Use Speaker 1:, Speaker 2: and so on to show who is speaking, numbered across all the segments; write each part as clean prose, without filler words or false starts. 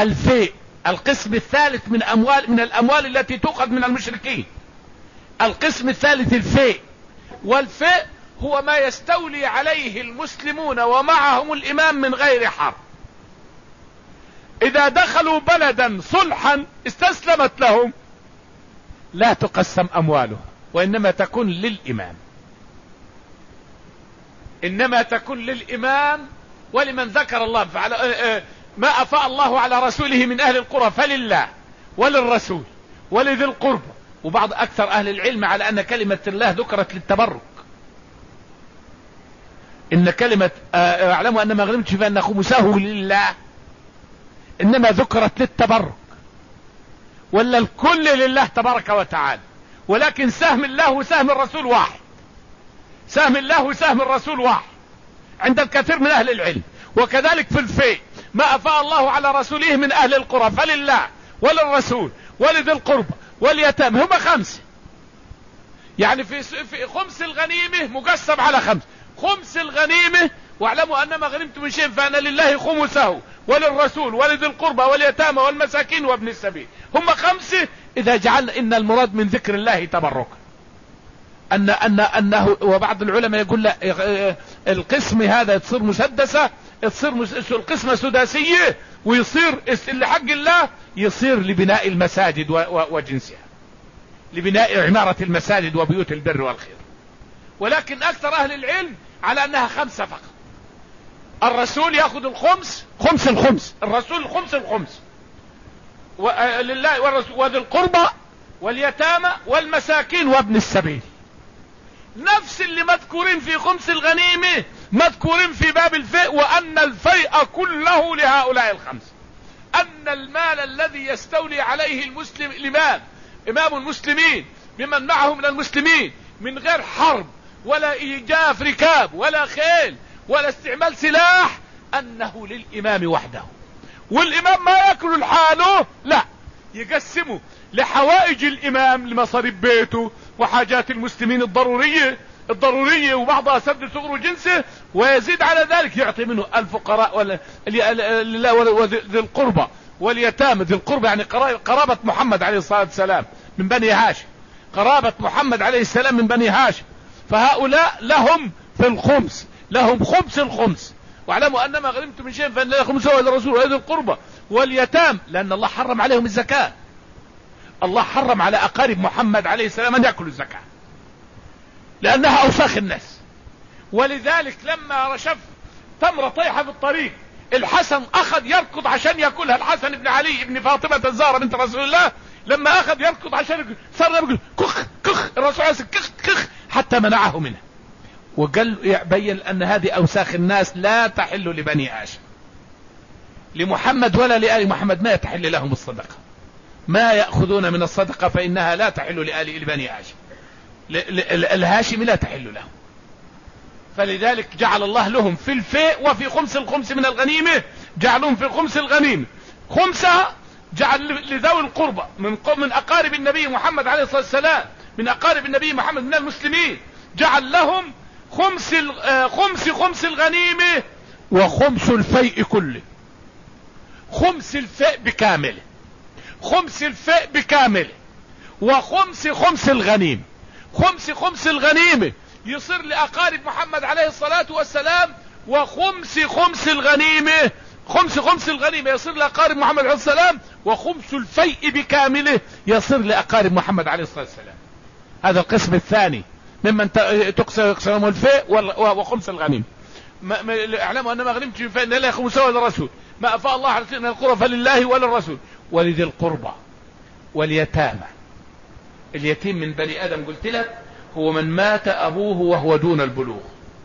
Speaker 1: الفيء القسم الثالث من الأموال التي تؤخذ من المشركين. القسم الثالث الفيء، والفيء هو ما يستولي عليه المسلمون ومعهم الإمام من غير حرب. إذا دخلوا بلدا صلحا استسلمت لهم لا تقسم أموالها، وإنما تكون للإمام، إنما تكون للإمام ولمن ذكر الله. ما أفاء الله على رسوله من أهل القرى فلله وللرسول ولذي القربى. وبعض أكثر أهل العلم على أن كلمة الله ذكرت للتبرك، إن كلمة اعلموا أن ما غنمتم فأن خمسه لله إنما ذكرت للتبرك، ولا الكل لله تبارك وتعالى، ولكن سهم الله وسهم الرسول واحد، سهم الله وسهم الرسول واحد عند الكثير من أهل العلم. وكذلك في الفيء ما أفاء الله على رسوله من أهل القرى فلله وللرسول ولذي القربى واليتامى، هم 5. يعني في خمس الغنيمة مقسم على 5. خمس الغنيمة واعلموا أن ما غنمتم من شيء فأن لله خمسه وللرسول ولذي القربى واليتامى والمساكين وابن السبيل، هم 5. إذا جعلنا إن المراد من ذكر الله تبركا أنه وبعض العلماء يقول لا، القسم هذا تصير مسدسة، تصير القسمة سداسية، ويصير اللي حق الله يصير لبناء المساجد وجنسها، لبناء عمارة المساجد وبيوت البر والخير. ولكن أكثر أهل العلم على أنها 5 فقط. الرسول يأخذ الخمس، خمس الخمس، الرسول الخمس لله والرسول وذي القربى واليتامى والمساكين وابن السبيل. نفس اللي مذكورين في خمس الغنيمة مذكورين في باب الفيء، وأن الفيء كله لهؤلاء 5. أن المال الذي يستولي عليه المسلم الإمام، إمام المسلمين بمن معه من المسلمين من غير حرب ولا إيجاف ركاب ولا خيل ولا استعمال سلاح، أنه للإمام وحده. والإمام ما يأكل لحاله، لا، يقسمه لحوائج الإمام، لمصاريف بيته وحاجات المسلمين الضرورية وبعضها سد صغر جنسه، ويزيد على ذلك يعطي منه الفقراء وذي القربى واليتامى. ذي القربى يعني قرابة محمد عليه الصلاة والسلام من بني هاشم، قرابة محمد عليه السلام من بني هاشم. فهؤلاء لهم في الخمس، لهم خمس الخمس. واعلموا أن ما غنمتم من شيء فإن له خمسه وللرسول ولذي القربى واليتامى، لأن الله حرم عليهم الزكاة. الله حرم على أقارب محمد عليه السلام أن يأكلوا الزكاة لأنها أوساخ الناس. ولذلك لما رشف تمرة طيحة في الطريق، الحسن أخذ يركض عشان يأكلها. الحسن بن علي بن فاطمة الزهراء بنت رسول الله لما أخذ يركض عشان صار يقول كخ كخ، الرسول عليه كخ كخ حتى منعه منها، وقال يبين أن هذه أوساخ الناس لا تحل لبني هاشم، لمحمد ولا لآل محمد ما يتحل لهم الصدقة، ما يأخذون من الصدقة فإنها لا تحل لبني هاشم، الهاشم لا تحل لهم. فلذلك جعل الله لهم في الفيء وفي خمس الخمس من الغنيمة، جعلهم في خمس الغنيمة خمسها جعل لذوي القربى من أقارب النبي محمد عليه الصلاة والسلام، من أقارب النبي محمد من المسلمين، جعل لهم خمس الغنيمة وخمس الفيء كله، خمس الفيء بكامله، خمس الفيء بكامله، وخمس الغنيمة. خمس الغنيمة يصير لأقارب محمد عليه الصلاة والسلام، وخمس الغنيمة، خمس الغنيمة يصير لأقارب محمد عليه السلام، وخمس الفيء بكامله يصير لأقارب محمد عليه الصلاة والسلام. هذا القسم الثاني ممن تقسم الفيء وخمس الغنيمة. اعلموا أن ما غنمتم فإن لا خمسه للرسول، ما أفاء الله على سيدنا القرى فلله وللرسول ولذي القربى واليتامى. اليتيم من بني آدم قلت لك هو من مات أبوه وهو دون البلوغ.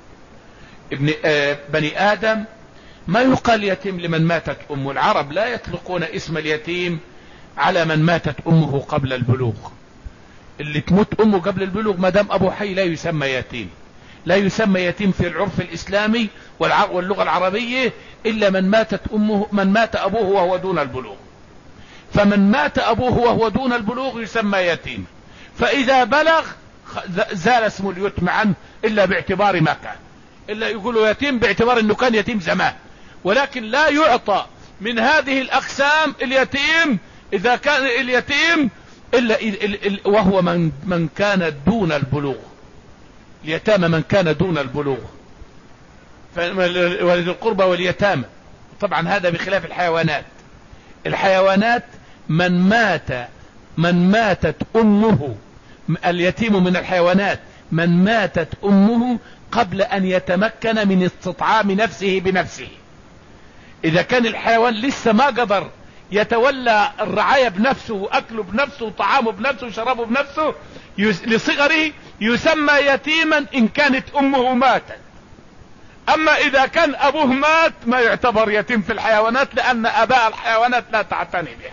Speaker 1: بني آدم ما يقال يتيم لمن ماتت أمه. العرب لا يطلقون اسم اليتيم على من ماتت أمه قبل البلوغ. اللي تموت أمه قبل البلوغ ما دام أبو حي لا يسمى يتيم. لا يسمى يتيم في العرف الإسلامي واللغة العربية إلا من مات أبوه وهو دون البلوغ. فمن مات أبوه وهو دون البلوغ يسمى يتيم. فإذا بلغ زال اسم اليتم عنه إلا باعتبار ما كان، إلا يقولوا يتيم باعتبار أنه كان يتيم زمان، ولكن لا يعطى من هذه الأقسام اليتيم إذا كان اليتيم إلا وهو من كان دون البلوغ. اليتامى من كان دون البلوغ، ولذي القربى واليتامى. طبعا هذا بخلاف الحيوانات. الحيوانات من ماتت أمه، اليتيم من الحيوانات من ماتت أمه قبل أن يتمكن من استطعام نفسه بنفسه. إذا كان الحيوان لسه ما قدر يتولى الرعاية بنفسه وأكله بنفسه وطعامه بنفسه وشرابه بنفسه لصغره يسمى يتيما إن كانت أمه ماتت. أما إذا كان أبوه مات ما يعتبر يتيم في الحيوانات، لأن أباء الحيوانات لا تعتني بها.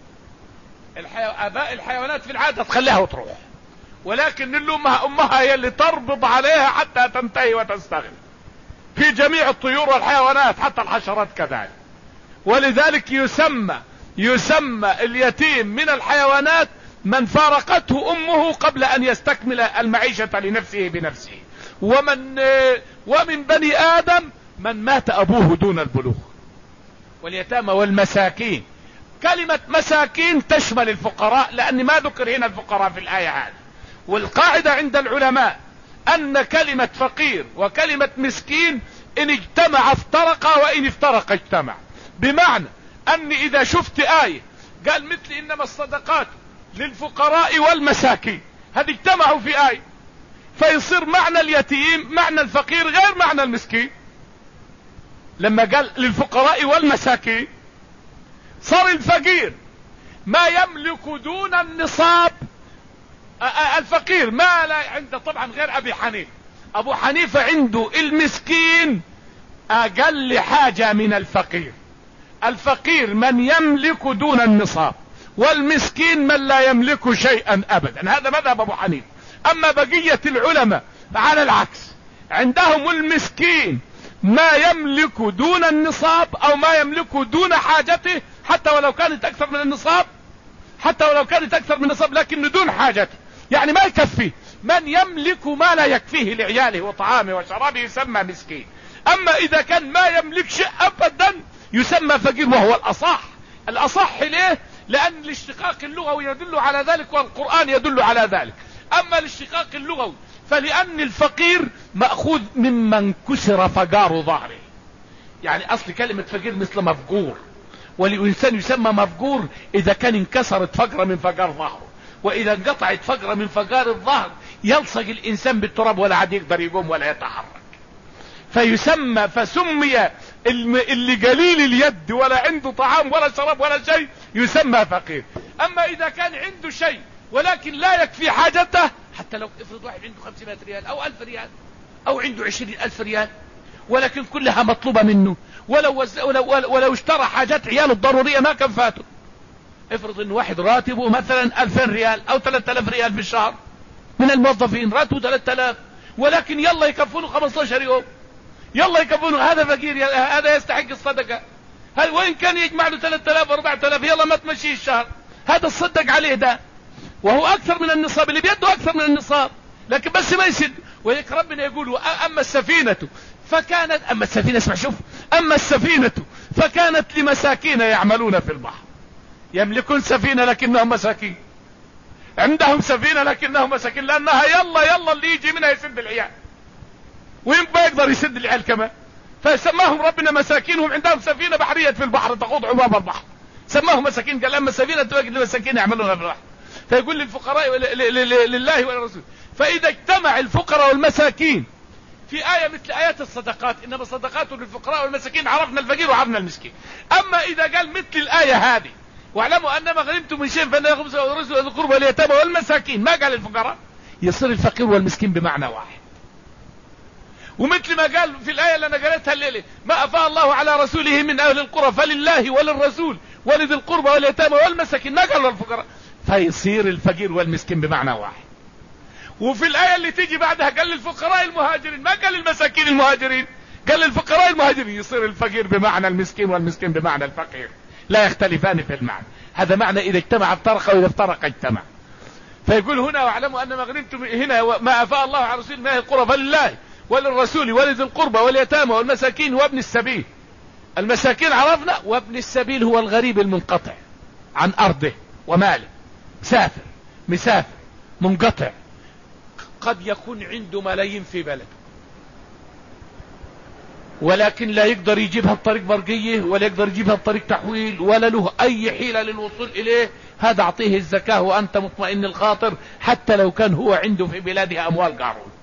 Speaker 1: أباء الحيوانات في العادة تخليها وتروح، ولكن أمها هي اللي تربض عليها حتى تنتهي وتستغني، في جميع الطيور والحيوانات حتى الحشرات كذلك. ولذلك يسمى اليتيم من الحيوانات من فارقته أمه قبل أن يستكمل المعيشة لنفسه بنفسه. ومن بني آدم من مات أبوه دون البلوغ. واليتامى والمساكين، كلمة مساكين تشمل الفقراء، لأن ما ذكر هنا الفقراء في الآية هذه. والقاعدة عند العلماء أن كلمة فقير وكلمة مسكين إن اجتمع افترقا وإن افترق اجتمع. بمعنى أن إذا شفت آية قال مثل إنما الصدقات للفقراء والمساكين، هذه اجتمعوا في آية، فيصير معنى اليتيم معنى الفقير غير معنى المسكين. لما قال للفقراء والمساكين صار الفقير ما يملك دون النصاب. الفقير ما لا عنده، طبعا غير أبي حنيفة. أبو حنيفة عنده المسكين أقل حاجة من الفقير. الفقير من يملك دون النصاب، والمسكين من لا يملك شيئا أبدا. هذا مذهب أبو حنيفة. أما بقية العلماء على العكس، عندهم المسكين ما يملك دون النصاب أو ما يملك دون حاجته، حتى ولو كانت أكثر من النصاب، لكن دون حاجته، يعني ما يكفي. من يملك ما لا يكفيه لعياله وطعامه وشرابه يسمى مسكين. أما إذا كان ما يملك شيء أبدا يسمى فقير، وهو الأصح ليه؟ لأن الاشتقاق اللغوي يدل على ذلك، والقرآن يدل على ذلك. أما الاشتقاق اللغوي فلأن الفقير مأخوذ ممن كسر فقار ظهره، يعني أصل كلمة فقير مثل مفقور، والإنسان يسمى مفقور إذا كان انكسرت فقرة من فقار ظهره، وإذا انقطعت فقرة من فقار الظهر يلصق الإنسان بالتراب ولا عاد يقدر يقوم ولا يتحرك. فسمي اللي قليل اليد ولا عنده طعام ولا شراب ولا شيء يسمى فقير. أما إذا كان عنده شيء ولكن لا يكفي حاجته، حتى لو افرض واحد عنده 500 ريال أو 1000 ريال أو عنده 20,000 ريال، ولكن كلها مطلوبة منه، ولو اشترى حاجات عياله الضرورية ما كان فاته. افرض ان واحد راتبه مثلا 2000 ريال أو 3000 ريال في الشهر، من الموظفين راتبه 3000، ولكن يلا يكفونه 15 يوم، يلا يكفونه. هذا فقير، هذا يستحق الصدقة. هل وين كان يجمع له 3000 و4000، يلا ما تمشيه الشهر، هذا الصدق عليه ده، وهو أكثر من النصاب، اللي بيده أكثر من النصاب، لكن بس ما يسد. ويك ربنا يقول أما السفينة فكانت، أما السفينة فكانت لمساكين يعملون في البحر. يملكون سفينة لكنهم مساكين، عندهم سفينة لكنهم مساكين، لأنها يلا اللي يجي منها يسد العيال، ويبقى يقدر يسد العيال كمان. فسماهم ربنا مساكين، وهم عندهم سفينة بحرية في البحر تخوض عباب البحر، سماهم مساكين. قال أما السفينة تبقى لمساكين يعملون في البحر. فيقول للفقراء لله وللرسول. فإذا اجتمع الفقراء والمساكين في آية مثل آيات الصدقات، إنما الصدقات للفقراء والمساكين، عرفنا الفقير وعرفنا المسكين. أما إذا قال مثل الآية هذه واعلموا أنما غنمتم من شيء فإن خمسة والرسل والقربى واليتامى والمساكين، ما قال الفقراء، يصير الفقير والمسكين بمعنى واحد. ومثل ما قال في الآية اللي أنا قريتها الليلة، ما أفاء الله على رسوله من أهل القرى فلله وللرسول ولذي القربى واليتامى والمساكين، ما قال الفقراء، فيصير الفقير والمسكين بمعنى واحد. وفي الآية اللي تيجي بعدها قال للفقراء المهاجرين، ما قال للمساكين المهاجرين، قال للفقراء المهاجرين، يصير الفقير بمعنى المسكين والمسكين بمعنى الفقير، لا يختلفان في المعنى. هذا معنى إذا اجتمع افترق وإذا افترق اجتمع. فيقول هنا واعلموا أن ما غنمتم، هنا ما أفاء الله على رسول من أهل القرى فلله وللرسول ولذي القربى واليتامى والمساكين وابن السبيل. المساكين عرفنا، وابن السبيل هو الغريب المنقطع عن أرضه وماله، مسافر منقطع، قد يكون عنده ملايين في بلده ولكن لا يقدر يجيبها بطريق برقية، ولا يقدر يجيبها بطريق تحويل، ولا له أي حيلة للوصول إليه. هذا أعطيه الزكاة وأنت مطمئن الخاطر، حتى لو كان هو عنده في بلاده أموال قارون.